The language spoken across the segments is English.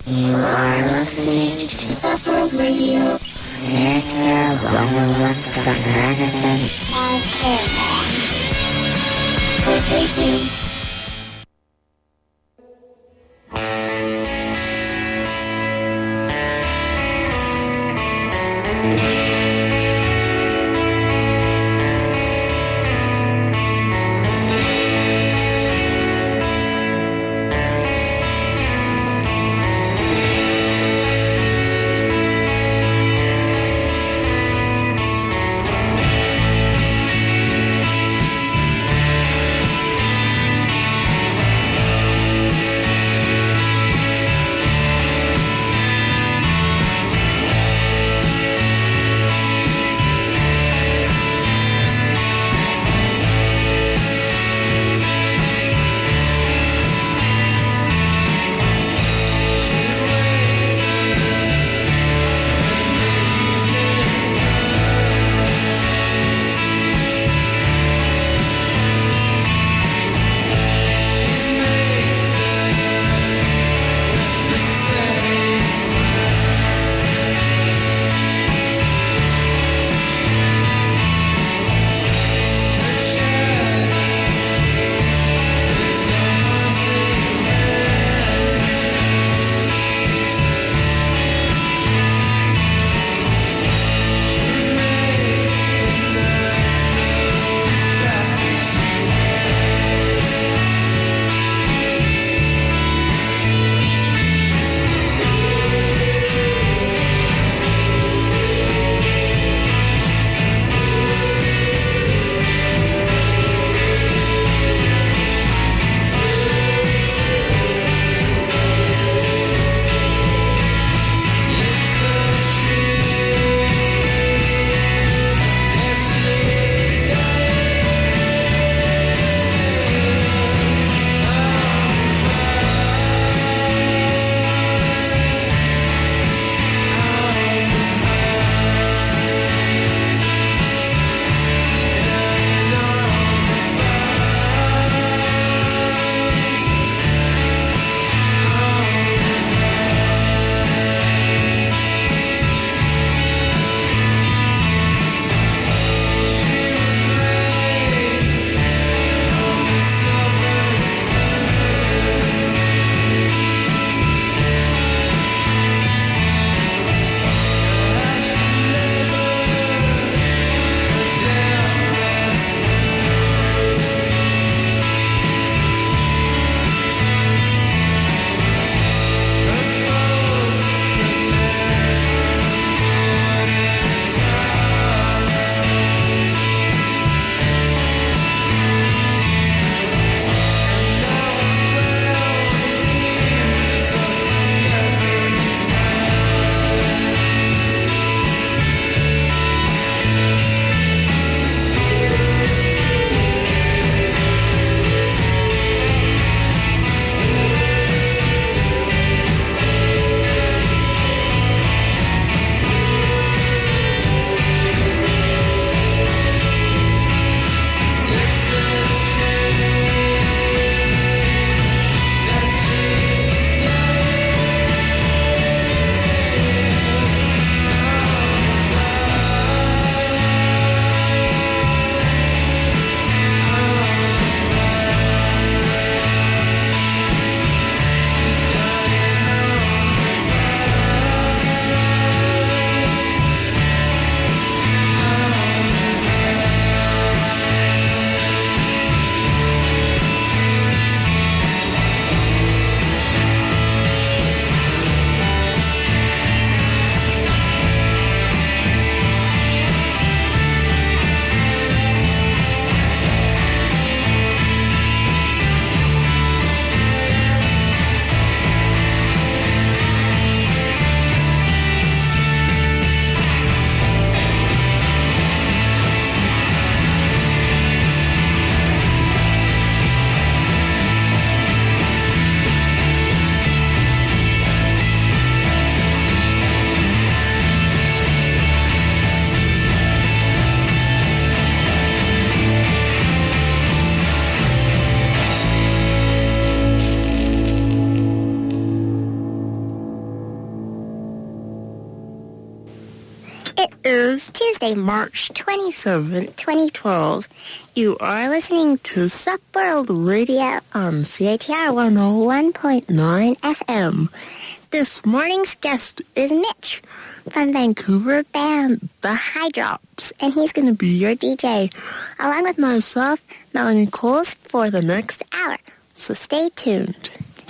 You are listening to Subworld Radio. Center Romulan Kahanan Podcast. So stay tuned. is Tuesday, March 27th, 2012. You are listening to Sup World Radio on CITR 101.9 FM. This morning's guest is Mitch from Vancouver band The High Drops, and he's going to be your DJ, along with myself, Melanie Coles, for the next hour. So stay tuned.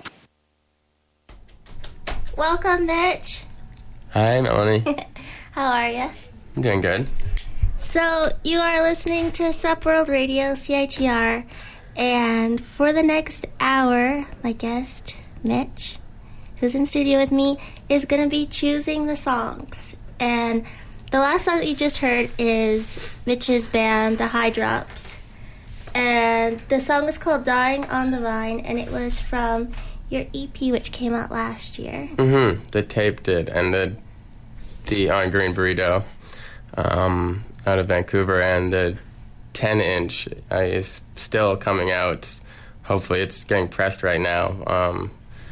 Welcome, Mitch. Hi, Melanie. How are you? I'm doing good. So, you are listening to Sup World Radio, CITR, and for the next hour, my guest, Mitch, who's in studio with me, is going to be choosing the songs. And the last song that you just heard is Mitch's band, The High Drops. And the song is called Dying on the Vine, and it was from your EP, which came out last year. Mm-hmm. The tape did, and the On Green Burrito out of Vancouver, and the 10-inch is still coming out. Hopefully it's getting pressed right now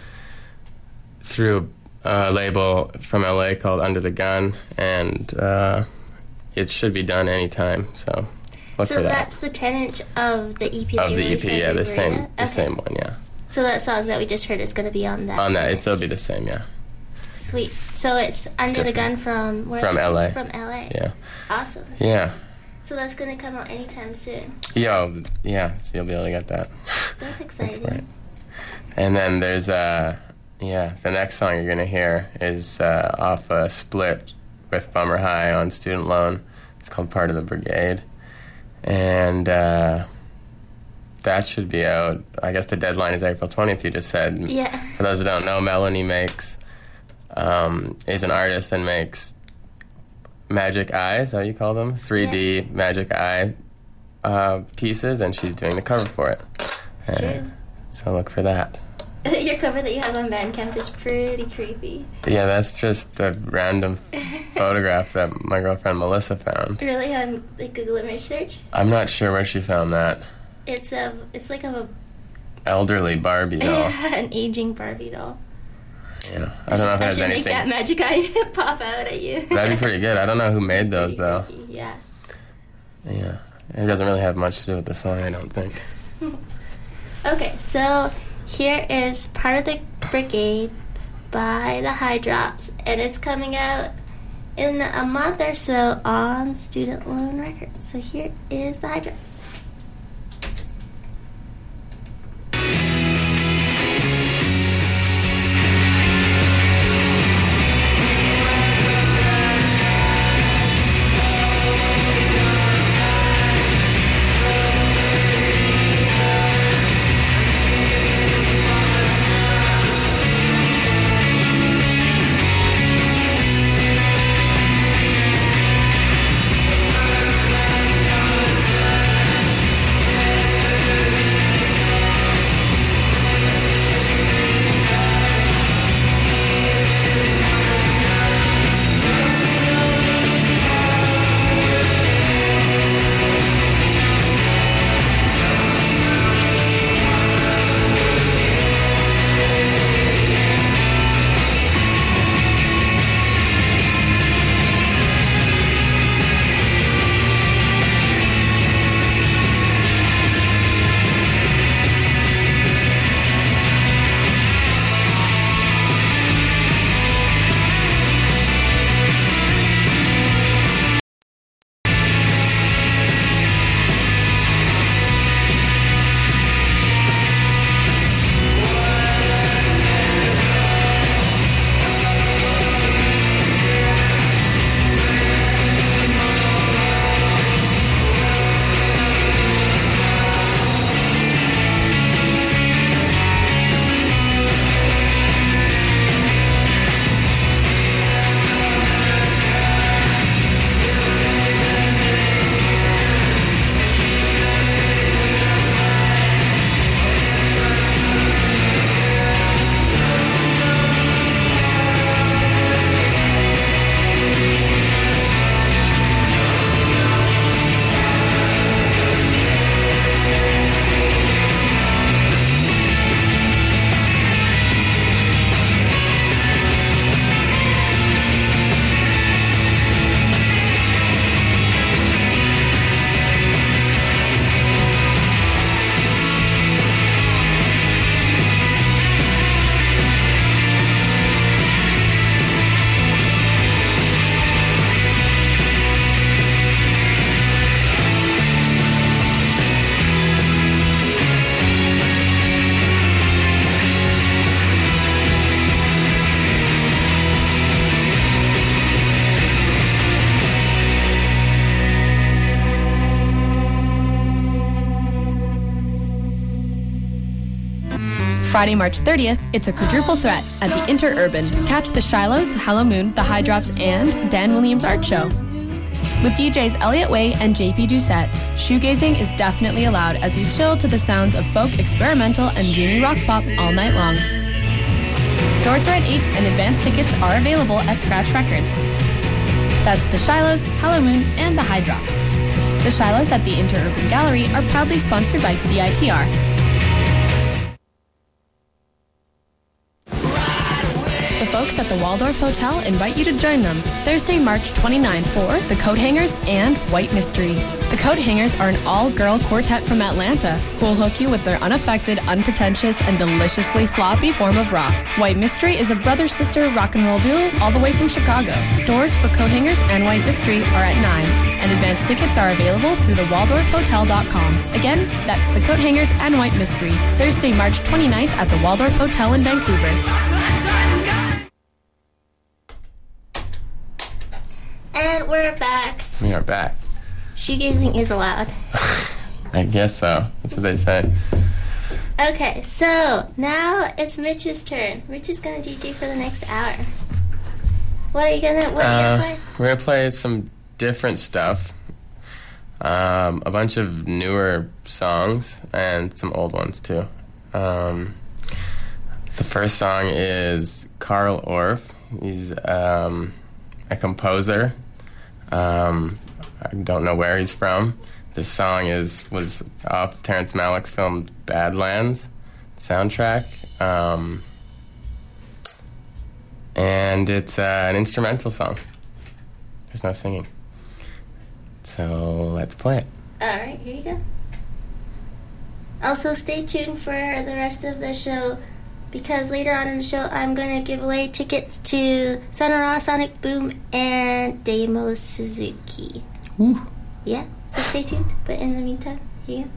through a label from LA called Under the Gun, and it should be done anytime, so look for that. So that's the 10-inch of the EP that of the EP, yeah, the same one, yeah. So that song that we just heard is going to be on that. On that, it'll be the same, yeah. Sweet. So it's Under the Gun from where? From LA. From LA. Yeah. Awesome. Yeah. So that's going to come out anytime soon. Yeah, so you'll be able to get that. That's exciting. Right. And then there's, the next song you're going to hear is off a split with Bummer High on Student Loan. It's called Part of the Brigade. And that should be out. I guess the deadline is April 20th, you just said. Yeah. For those who don't know, Melanie is an artist and makes magic eyes, how you call them? 3D magic eye pieces, and she's doing the cover for it. It's true. So look for that. Your cover that you have on Bandcamp is pretty creepy. Yeah, that's just a random photograph that my girlfriend Melissa found. Really? On Google image search? I'm not sure where she found that. It's like a elderly Barbie doll. An aging Barbie doll. Yeah, I don't know if it has anything. I should make that magic eye pop out at you. That'd be pretty good. I don't know who made those though. Yeah. Yeah, it doesn't really have much to do with the song, I don't think. Okay, so here is Part of the Brigade by The High Drops, and it's coming out in a month or so on Student Loan Records. So here is The High Drops. Friday, March 30th, it's a quadruple threat at the Interurban. Catch the Shilohs, Hello Moon, the High Drops, and Dan Williams Art Show. With DJs Elliot Way and JP Doucette, shoegazing is definitely allowed as you chill to the sounds of folk, experimental, and dreamy rock pop all night long. Doors are at 8 and advance tickets are available at Scratch Records. That's the Shilohs, Hello Moon, and the High Drops. The Shilohs at the Interurban Gallery are proudly sponsored by CITR. The folks at the Waldorf Hotel invite you to join them Thursday, March 29 for The Coat Hangers and White Mystery. The Coat Hangers are an all-girl quartet from Atlanta who will hook you with their unaffected, unpretentious, and deliciously sloppy form of rock. White Mystery is a brother-sister rock and roll duo all the way from Chicago. Doors for Coat Hangers and White Mystery are at 9, and advance tickets are available through the WaldorfHotel.com. Again, that's The Coat Hangers and White Mystery, Thursday, March 29th at the Waldorf Hotel in Vancouver. And we're back. We are back. Shoegazing is allowed. I guess so. That's what they say. Okay, so now it's Mitch's turn. Mitch is gonna DJ for the next hour. What are you gonna play? We're gonna play some different stuff. A bunch of newer songs and some old ones too. The first song is Carl Orff. He's a composer. I don't know where he's from. This song was off Terrence Malick's film Badlands soundtrack. And it's an instrumental song. There's no singing. So let's play it. Alright, here you go. Also, stay tuned for the rest of the show, because later on in the show, I'm going to give away tickets to Sun Ra, Sonic Boom, and Damo Suzuki. Woo. Yeah, so stay tuned. But in the meantime, here you go.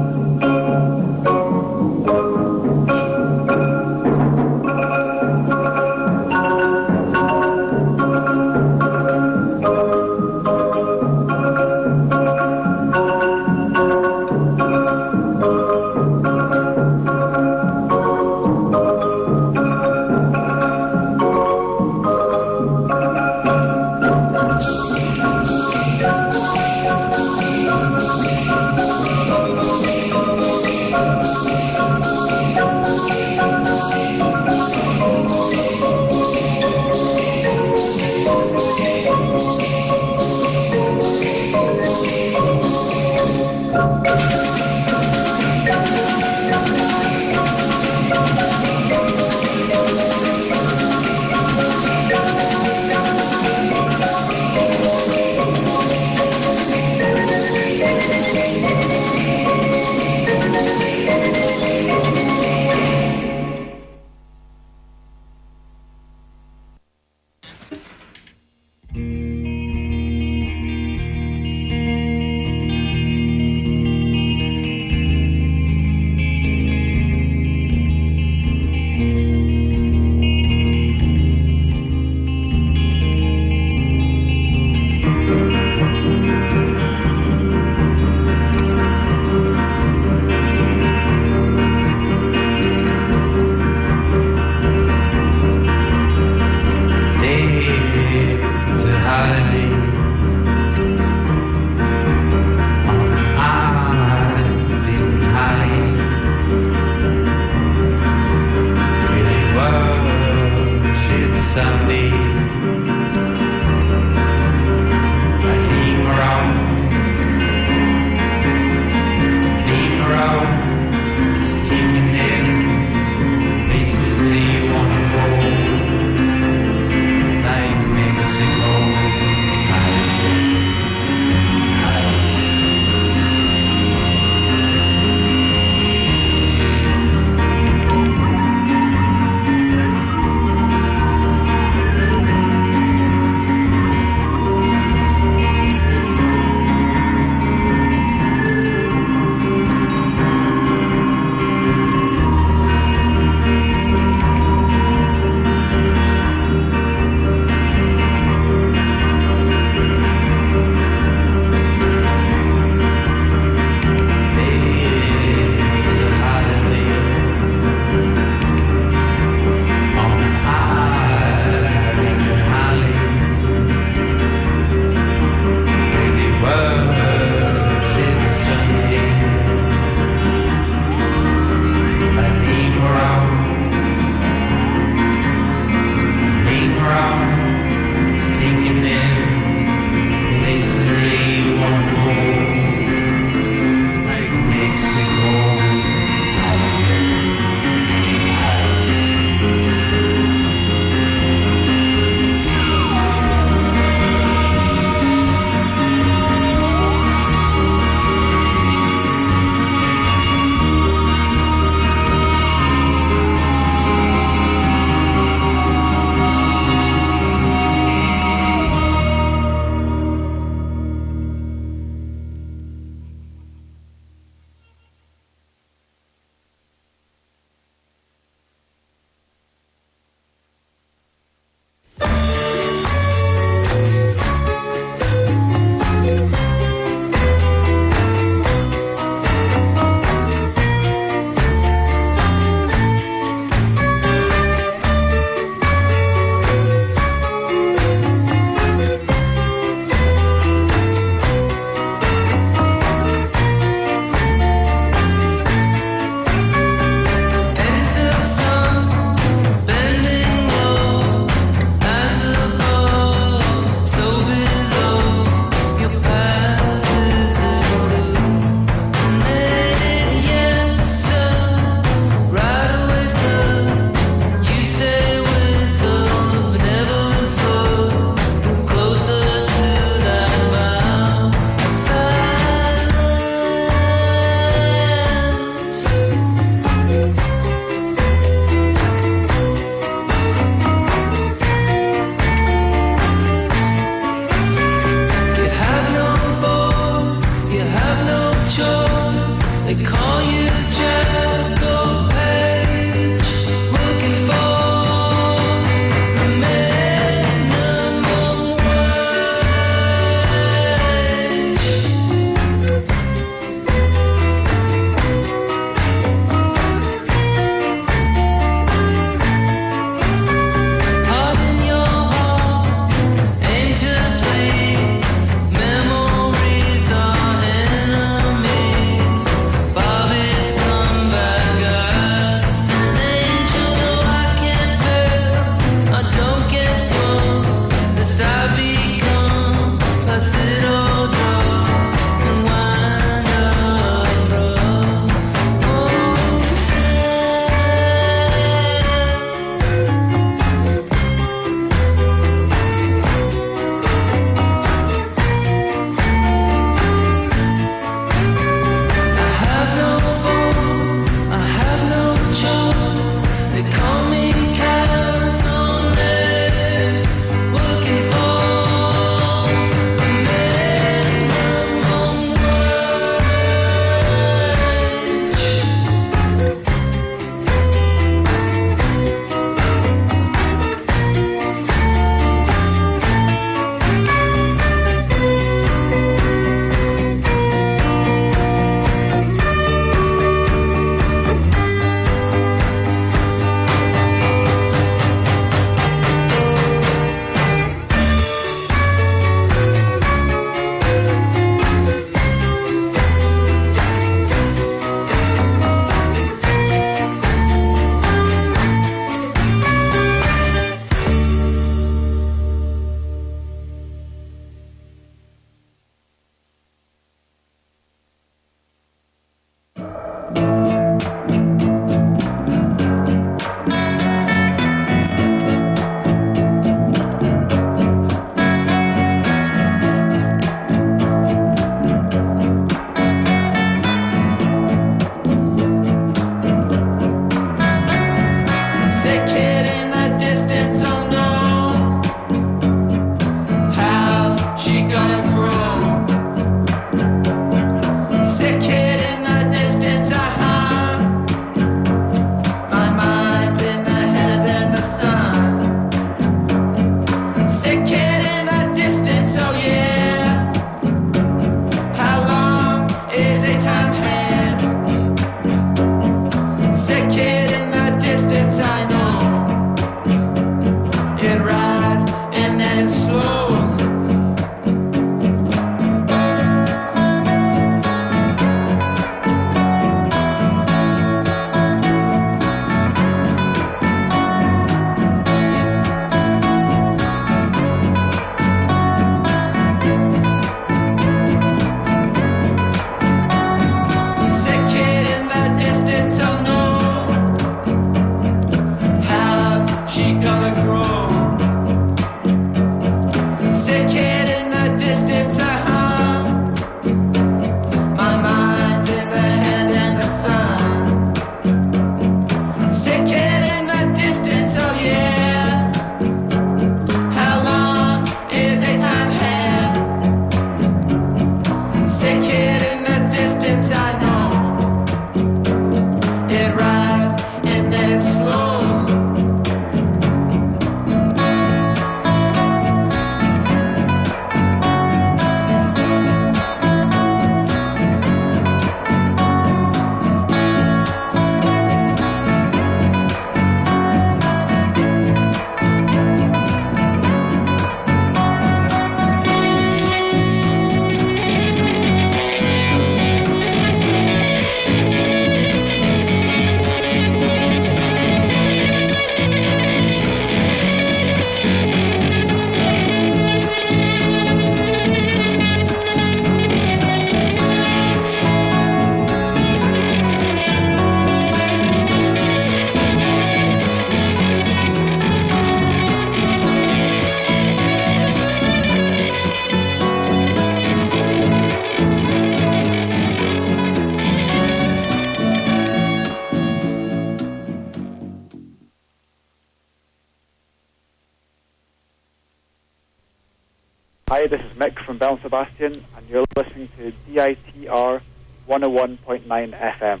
Hi, this is Mick from Bell Sebastian, and you're listening to DITR 101.9 FM.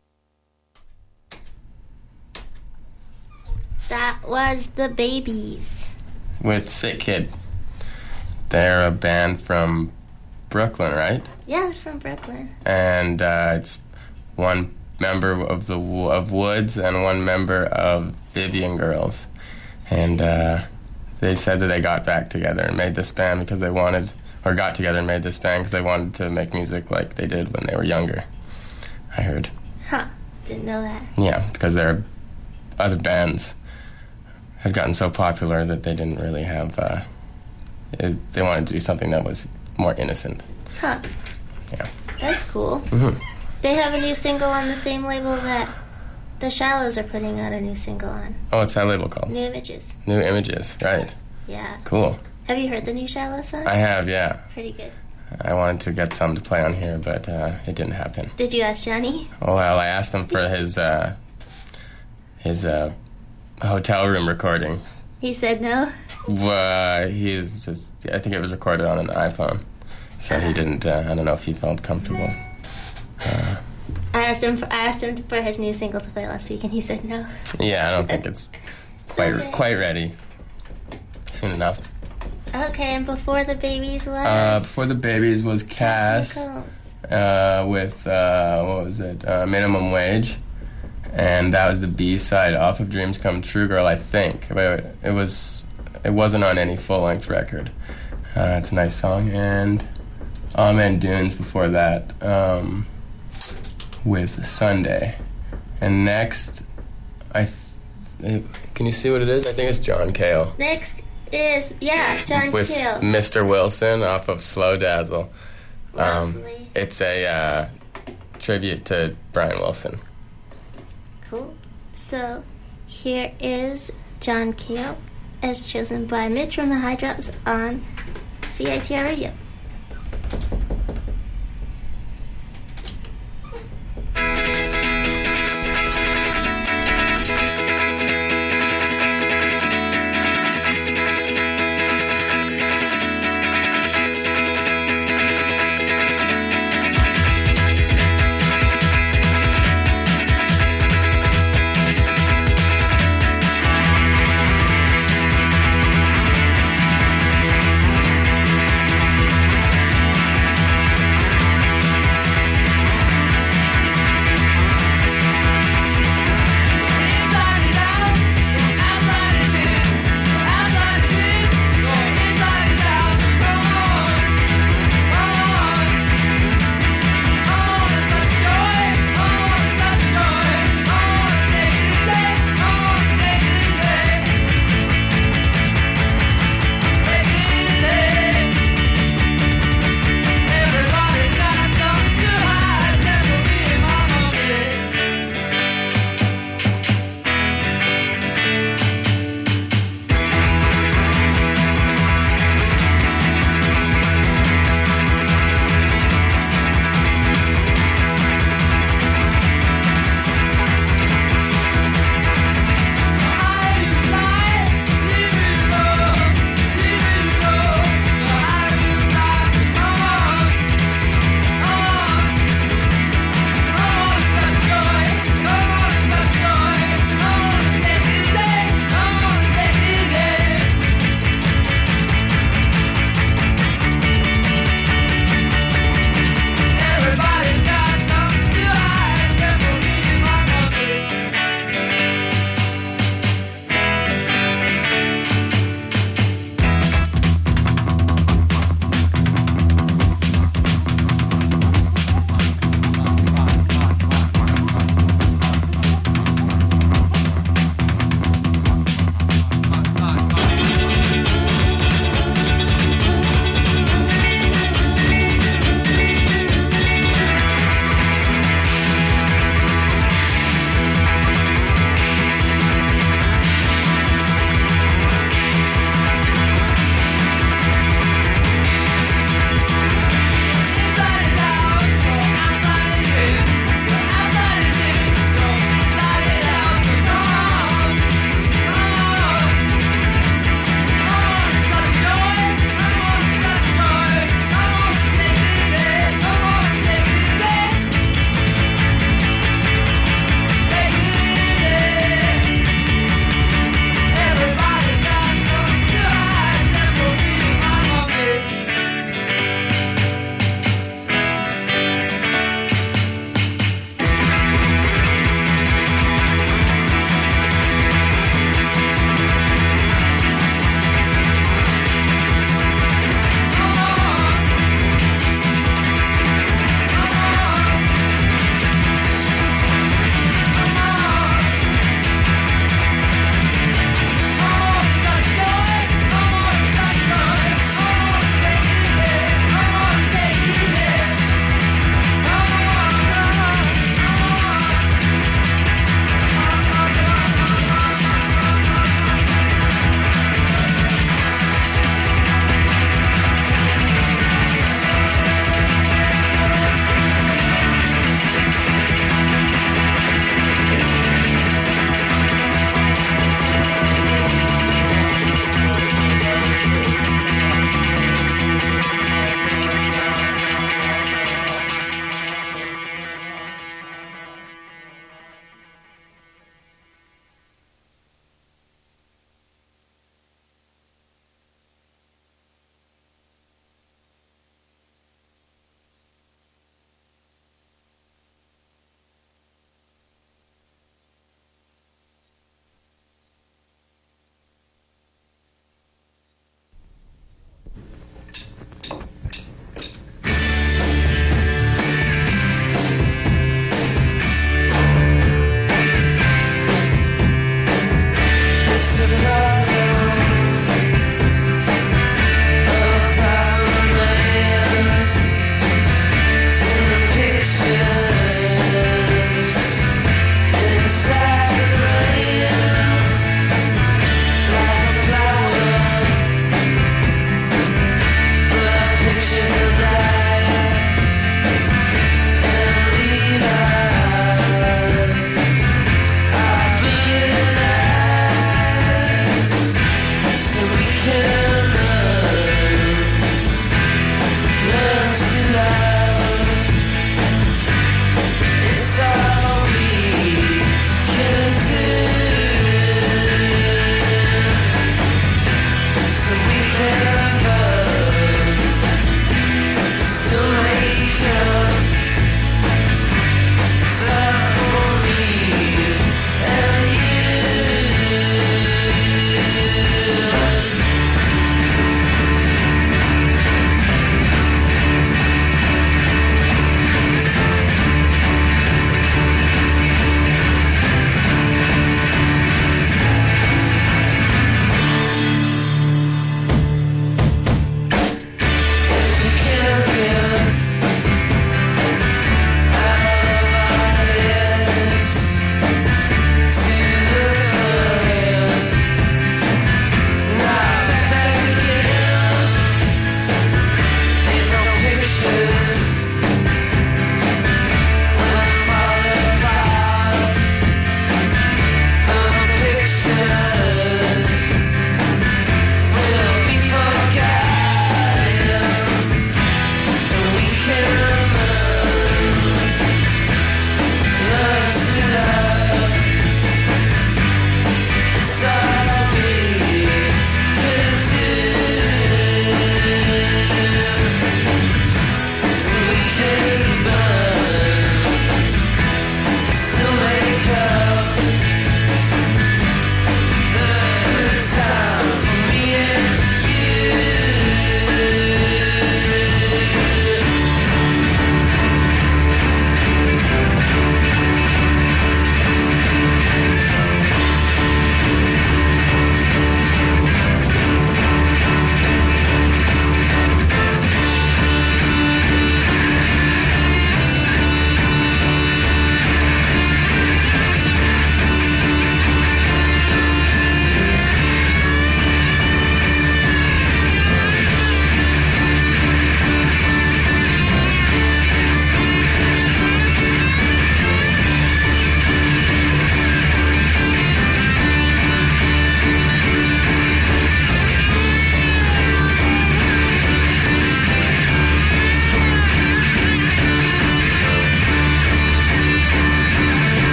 That was the Babies. With Sick Kid. They're a band from Brooklyn, right? Yeah, they're from Brooklyn. And it's one member of Woods and one member of Vivian Girls. And they said that they got back together and made this band because they wanted, or got together and made this band because they wanted to make music like they did when they were younger, I heard. Huh, didn't know that. Yeah, because their other bands had gotten so popular that they didn't really have, they wanted to do something that was more innocent. Huh. Yeah. That's cool. Mm-hmm. They have a new single on the same label that The Shallows are putting out a new single on. Oh, what's that label called? New Images. New Images, right. Yeah. Cool. Have you heard the new Shallow song? I have, yeah. Pretty good. I wanted to get some to play on here, but it didn't happen. Did you ask Johnny? Oh, well, I asked him for his hotel room recording. He said no? He's just, I think it was recorded on an iPhone. So he didn't, I don't know if he felt comfortable. I asked him for his new single to play last week, and he said no. Yeah, I don't think it's quite ready. Soon enough. Okay, and Before the Babies was? Before the Babies was Cass with, what was it, Minimum Wage. And that was the B-side off of Dreams Come True Girl, I think. But it wasn't on any full-length record. It's a nice song. And Amen Dunes before that with Sunday. And next, can you see what it is? I think it's John Cale. Next is, John with Cale. Mr. Wilson off of Slow Dazzle. Lovely. It's a tribute to Brian Wilson. Cool. So, here is John Cale, as chosen by Mitch from the High Drops on CITR Radio.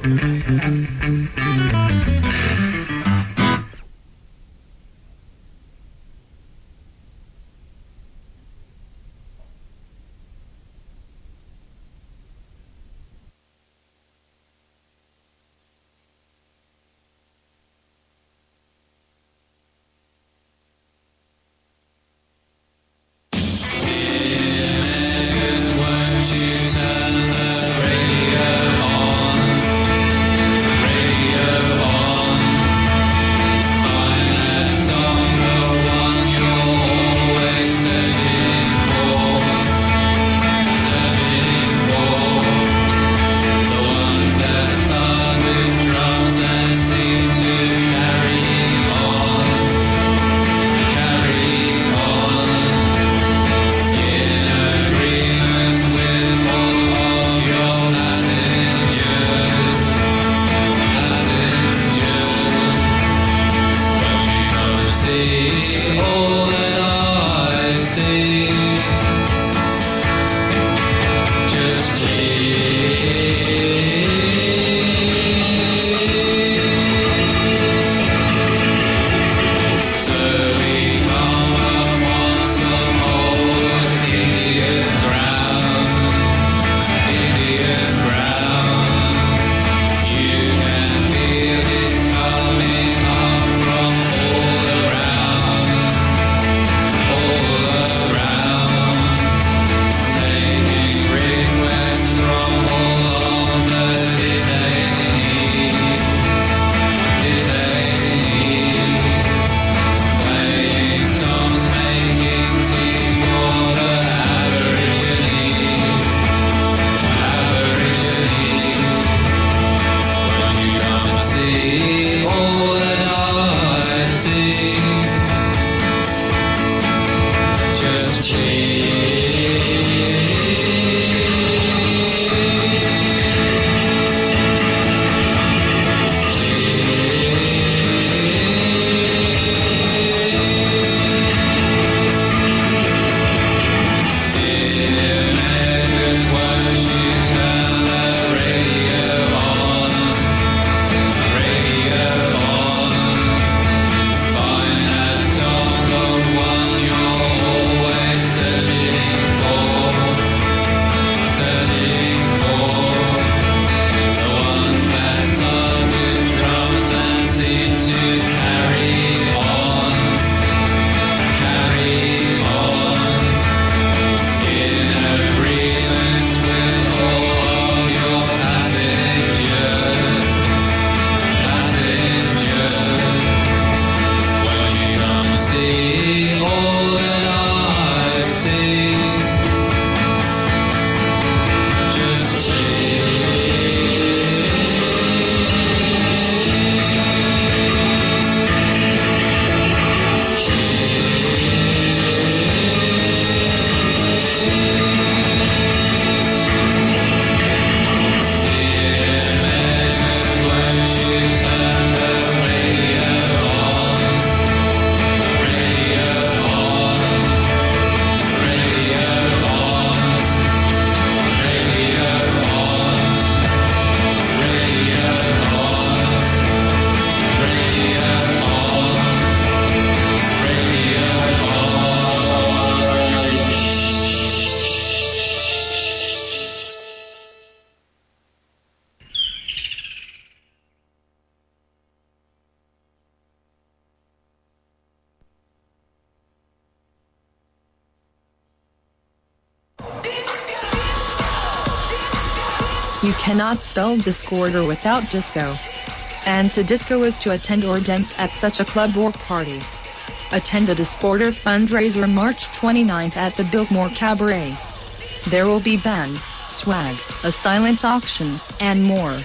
You cannot spell Discorder without disco. And to disco is to attend or dance at such a club or party. Attend the Discorder fundraiser March 29th at the Biltmore Cabaret. There will be bands, swag, a silent auction, and more.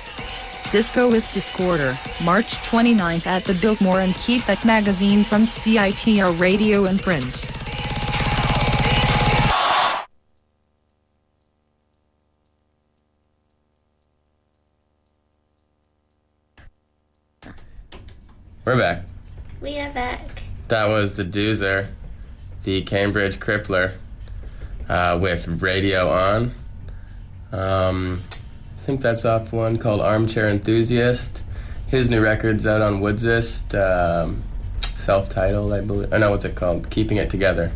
Disco with Discorder, March 29th at the Biltmore, and keep that magazine from CITR Radio and Print. We're back. We are back. That was the Doozer, the Cambridge Crippler, with Radio On. I think that's off one called Armchair Enthusiast. His new record's out on Woodsist, self-titled, I believe. Oh, no, what's it called? Keeping It Together.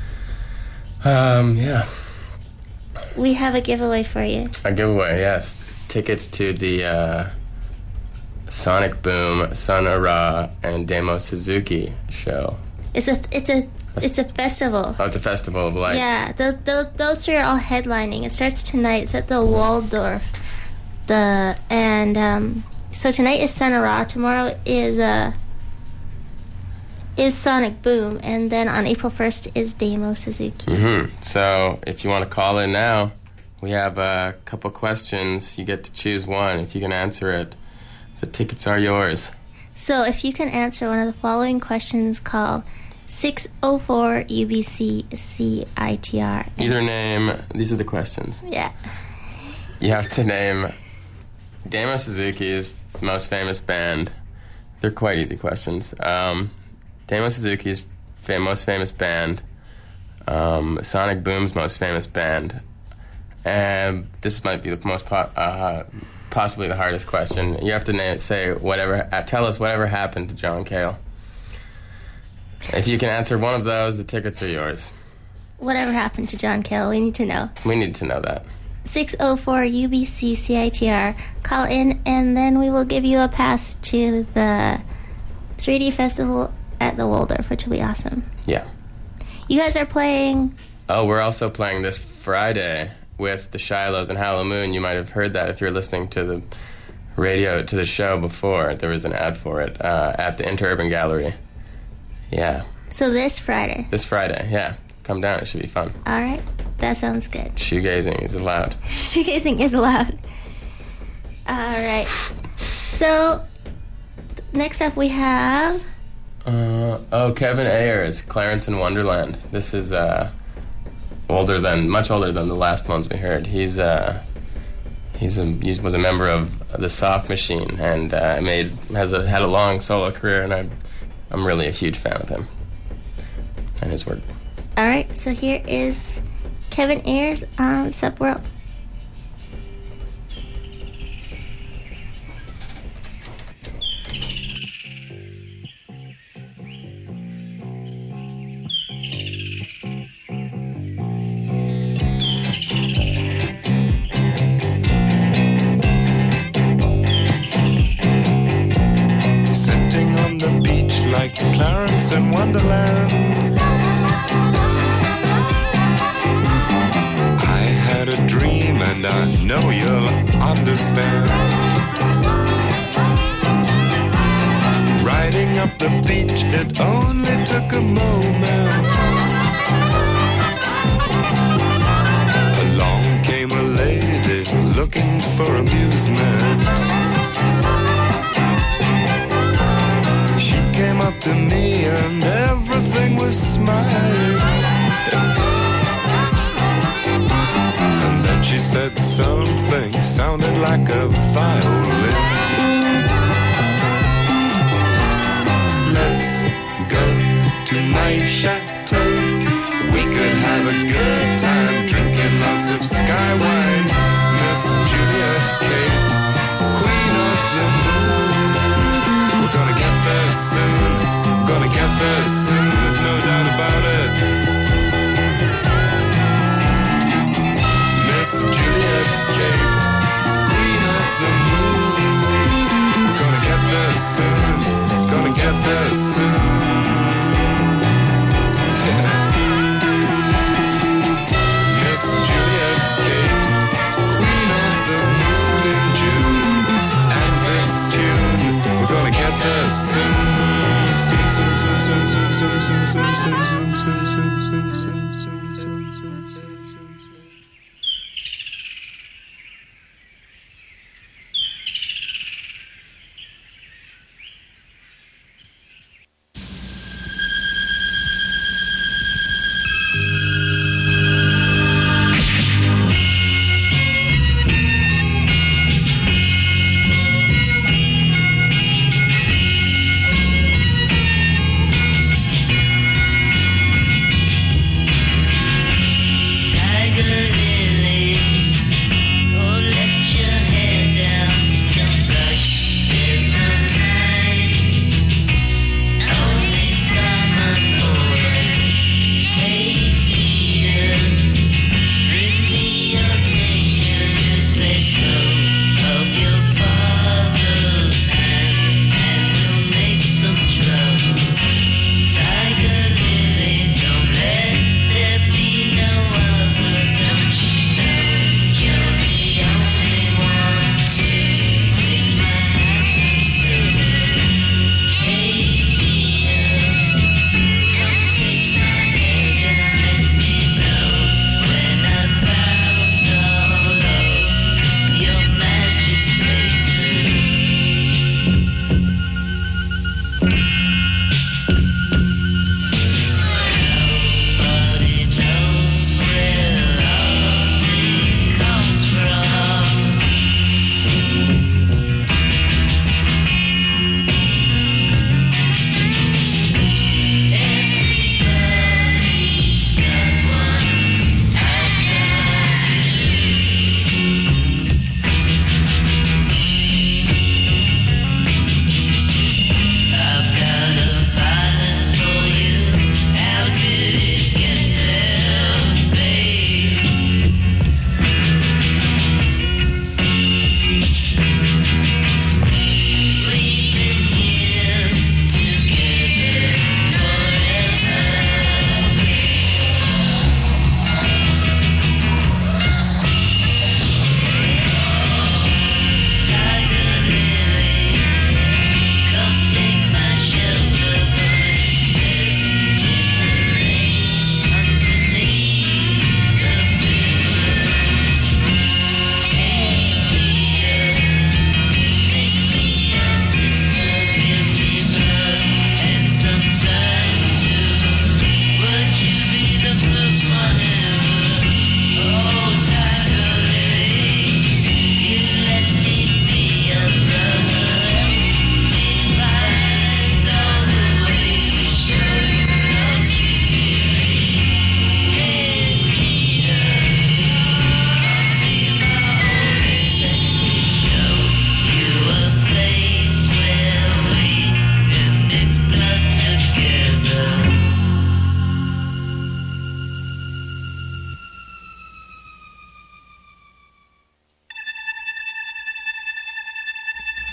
Yeah. We have a giveaway for you. A giveaway, yes. Tickets to the Sonic Boom, Sun Ra, and Demo Suzuki show. It's a festival. Oh, it's a festival of light. Yeah, those three are all headlining. It starts tonight. It's at the Waldorf. So tonight is Sun Ra. Tomorrow is Sonic Boom, and then on April 1st is Demo Suzuki. Mm-hmm. So if you want to call in now, we have a couple questions. You get to choose one. If you can answer it, the tickets are yours. So if you can answer one of the following questions, call 604-UBC-CITR. Either name, these are the questions. Yeah. You have to name Demo Suzuki's most famous band. They're quite easy questions. Demo Suzuki's most famous band, Sonic Boom's most famous band, and this might be the most possibly the hardest question. You have to tell us whatever happened to John Cale. If you can answer one of those, the tickets are yours. Whatever happened to John Cale? We need to know. We need to know that. 604-UBC-CITR. Call in, and then we will give you a pass to the 3D Festival at the Waldorf, which will be awesome. Yeah. You guys are playing... Oh, we're also playing this Friday with the Shilohs and Hallow Moon. You might have heard that if you're listening to the radio, to the show before. There was an ad for it at the Interurban Gallery. Yeah. So this Friday? This Friday, yeah. Come down, it should be fun. All right. That sounds good. Shoegazing is allowed. Shoegazing is allowed. All right. So, next up we have... Kevin Ayers, Clarence in Wonderland. This is much older than the last ones we heard. He was a member of the Soft Machine and had a long solo career, and I'm really a huge fan of him and his work. All right, so here is Kevin Ayers on Sup World. Clarence in Wonderland. I had a dream and I know you'll understand. Riding up the beach, it only took a moment. Along came a lady looking for amusement. Came up to me and everything was smiling. And then she said something sounded like a violin. Let's go tonight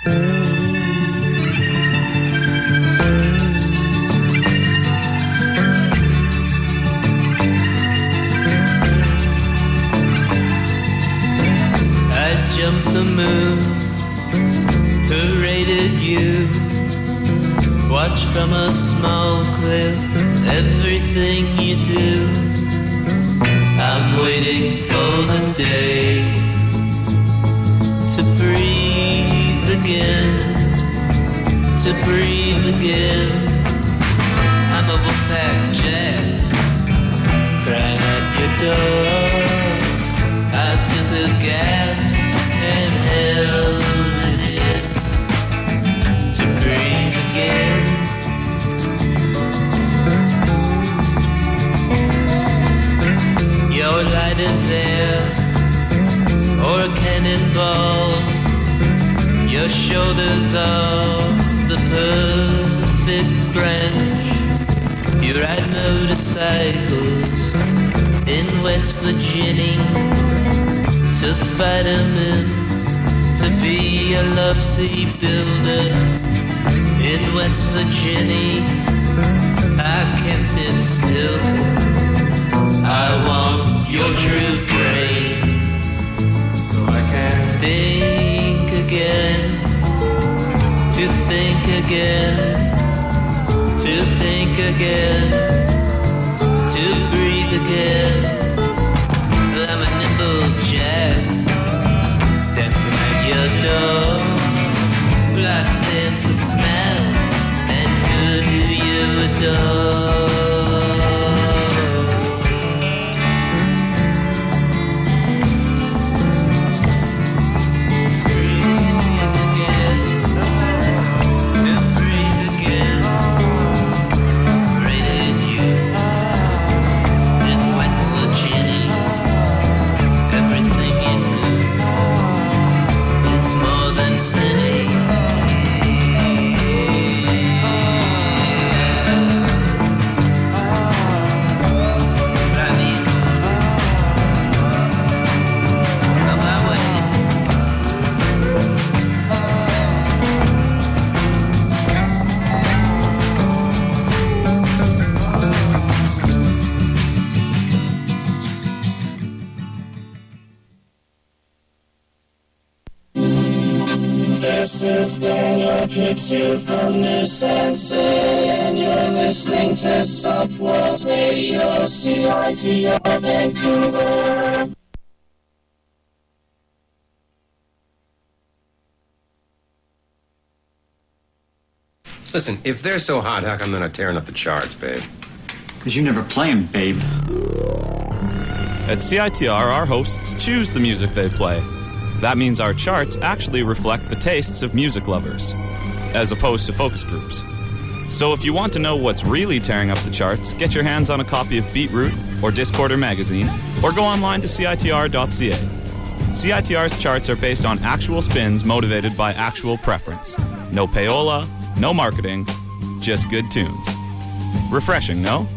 Jumped the moon, paraded you, watched from a small cliff everything you do. I'm waiting for the day to breathe again, to breathe again. I'm a Wolfpack Jack, crying at your door. I took a gas and held it in to breathe again. Your light is air or a cannonball. Your shoulders are the perfect branch. You ride motorcycles in West Virginia. Took vitamins to be a lovesick builder in West Virginia. I can't sit still. I want your true brain, so I can think again, to think again, to think again, to breathe again. I'm a nimble Jack, dancing at your door. Like there's the smell, and who you adore. This is Daniel Kitsu from New Sensei, and you're listening to Subworld Radio, CITR Vancouver. Listen, if they're so hot, how come they're not tearing up the charts, babe? Because you never play them, babe. At CITR, our hosts choose the music they play. That means our charts actually reflect the tastes of music lovers, as opposed to focus groups. So if you want to know what's really tearing up the charts, get your hands on a copy of Beatroot or Discorder magazine, or go online to CITR.ca. CITR's charts are based on actual spins motivated by actual preference. No payola, no marketing, just good tunes. Refreshing, no?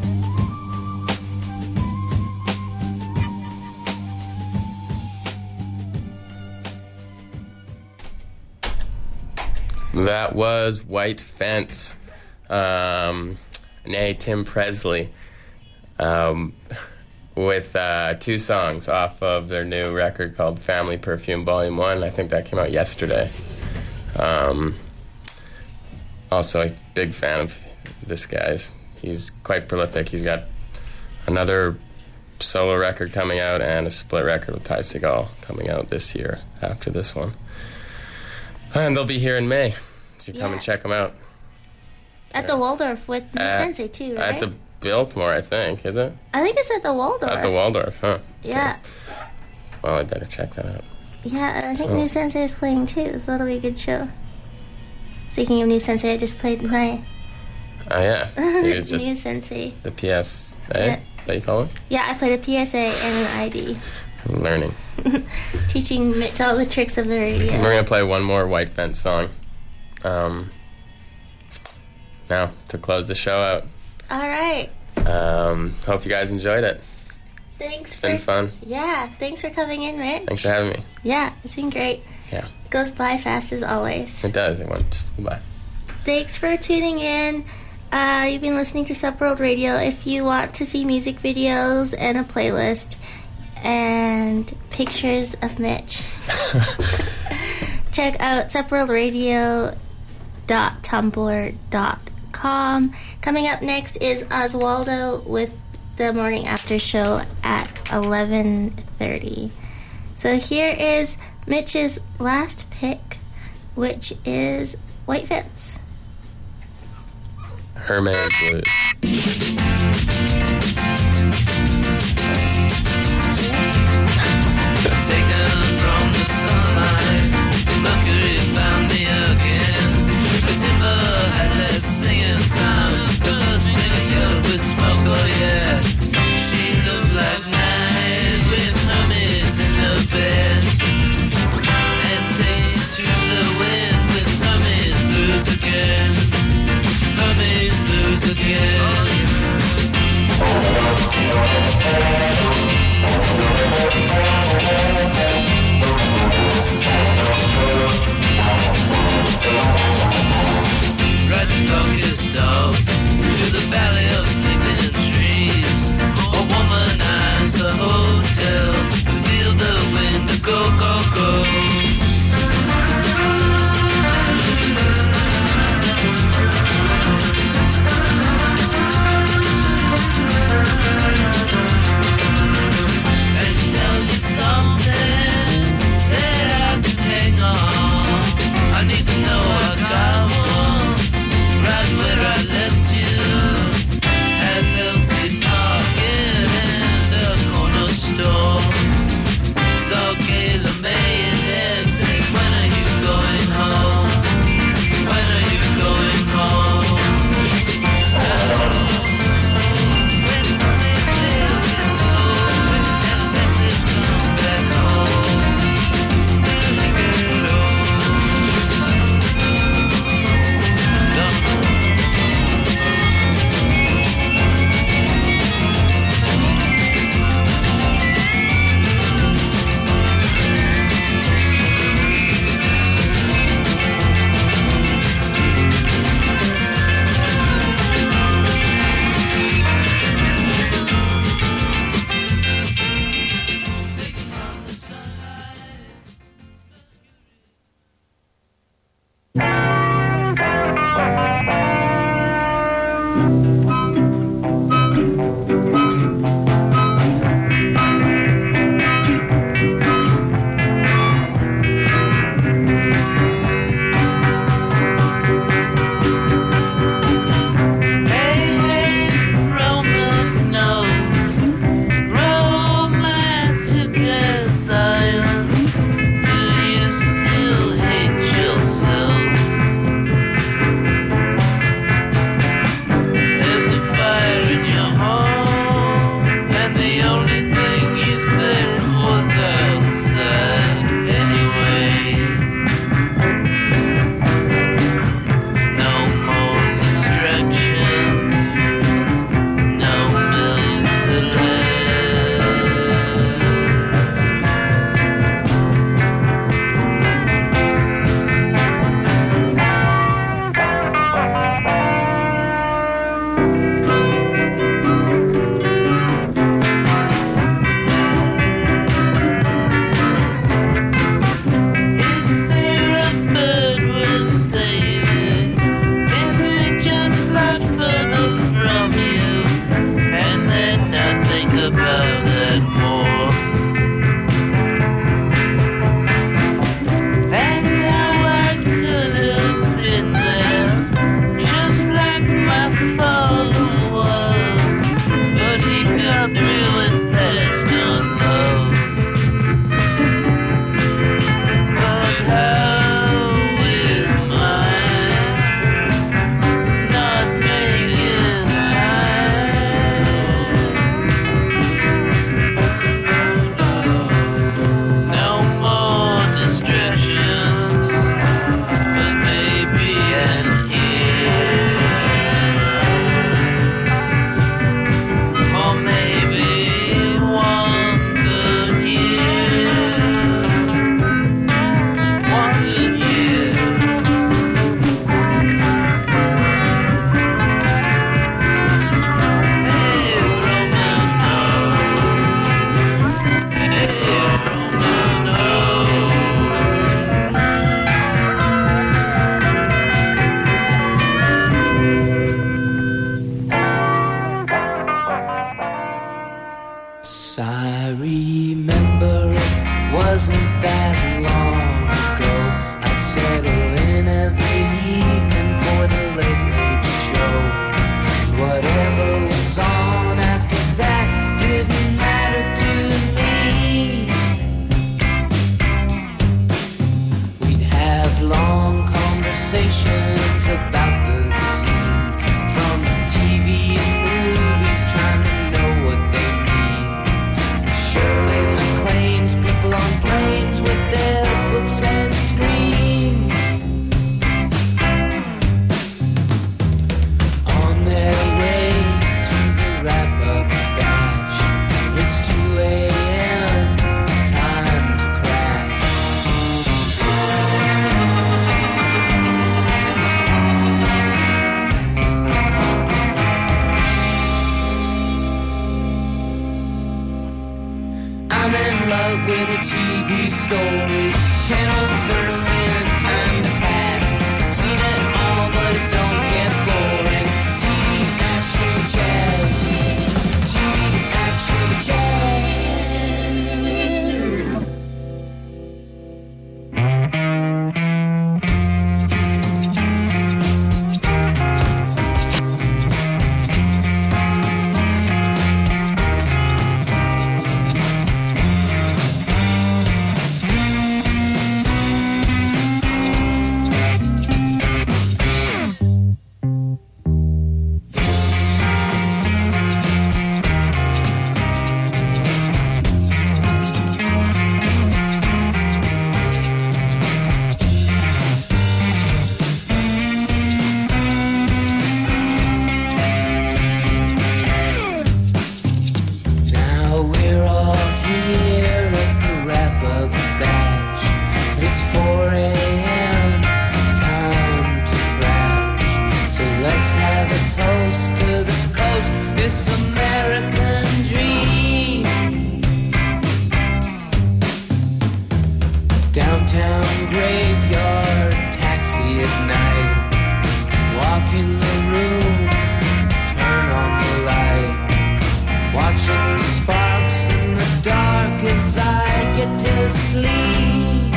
That was White Fence, nay, Tim Presley, with 2 songs off of their new record called Family Perfume Volume 1. I think that came out yesterday. Also a big fan of this guy's. He's quite prolific. He's got another solo record coming out and a split record with Ty Segall coming out this year after this one. And they'll be here in May. You should come and check them out. At the Waldorf with New Sensei, too, right? At the Biltmore, I think. Is it? I think it's at the Waldorf. At the Waldorf, huh? Yeah. Okay. Well, I better check that out. Yeah, I think New Sensei is playing, too, so that'll be a good show. Speaking of New Sensei, I just played my... Oh, yeah. It was just New Sensei. The PSA? Yeah. That you call it? Yeah, I played a PSA and an ID. I'm learning. Teaching Mitch all the tricks of the radio. We're going to play one more White Fence song. Now, to close the show out. All right. Hope you guys enjoyed it. Thanks. It's been fun. Yeah, thanks for coming in, Mitch. Thanks for having me. Yeah, it's been great. Yeah. goes by fast as always. It does. It went by. Thanks for tuning in. You've been listening to Sup World Radio. If you want to see music videos and a playlist and pictures of Mitch, check out supworldradio.tumblr.com. Coming up next is Oswaldo with the morning after show at 11:30. So here is Mitch's last pick, which is White Fence. Hermes Blues. Taken from the sunlight, Mercury found me again. The timber had that singing sound, and first fingers filled with smoke, oh yeah. She looked like night with Hermes in the bed, and take to the wind with Hermes Blues again. Hermes Blues again. remember it wasn't that long ago. I'd settle in every evening for the Late Late Show. Whatever was on after that didn't matter to me. We'd have long conversations about the scenes from the TV and movies, trying to know what they mean. Shirley MacLaine's, people on planes with their books and screens. On their way to the wrap-up bash, it's 2 a.m., time to crash. I'm in love with a TV story, channel surfing, time to pass. Seen it all, but it don't get boring. TV action jazz, TV action jazz. Now we're all here at the wrap-up bash. It's 4 a.m., time to crash. So let's have a toast to this coast, this American dream. Downtown graveyard, taxi at night. Walk in the room, turn on the light. Watching the sparks in the dark as I get to sleep.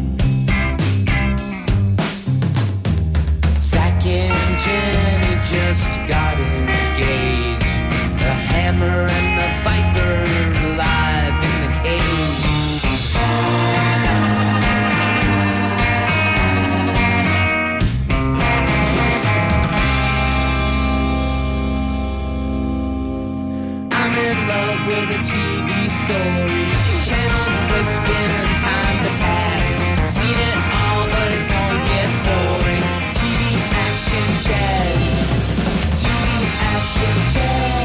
Zach and Jenny just got engaged. The hammer and the viper live in the cage. I'm in love with a TV story, channels flipping and time to pass. Seen it all, but it don't get boring. TV action jazz, TV action jazz.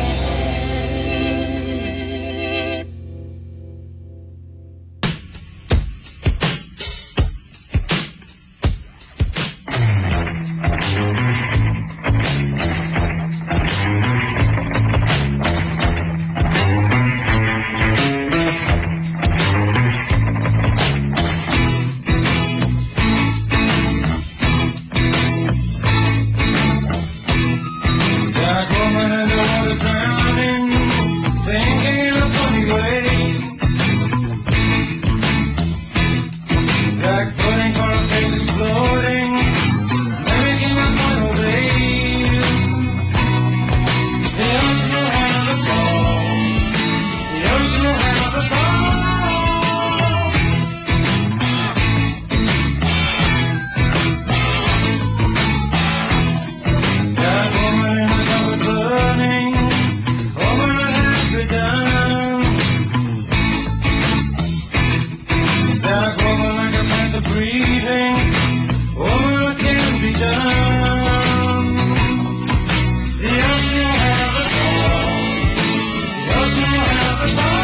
That woman in the water drowning, sinking in a funny way. That pudding for a face exploding, mimicking my final days. The ocean will have us all. The ocean will have us all. That woman in the cupboard burning, woman that has been done. That woman like a panther breathing, woman that can't be done. The ocean will have us all. The ocean will have us all.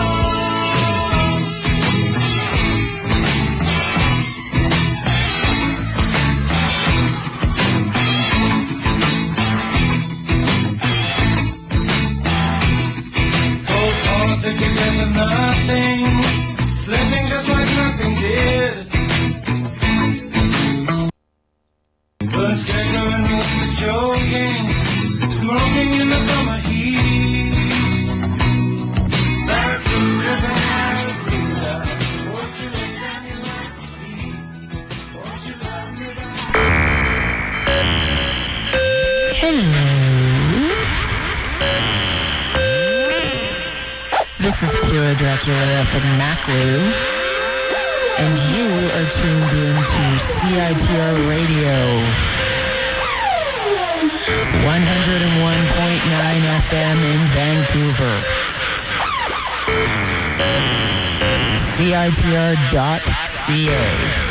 Cold corner sinking into nothing, slipping just like nothing did. Blood skater and was choking, smoking in the summer heat. That's the river. This is Pure Dracula from Maclu, and you are tuned in to CITR Radio 101.9 FM in Vancouver. CITR.ca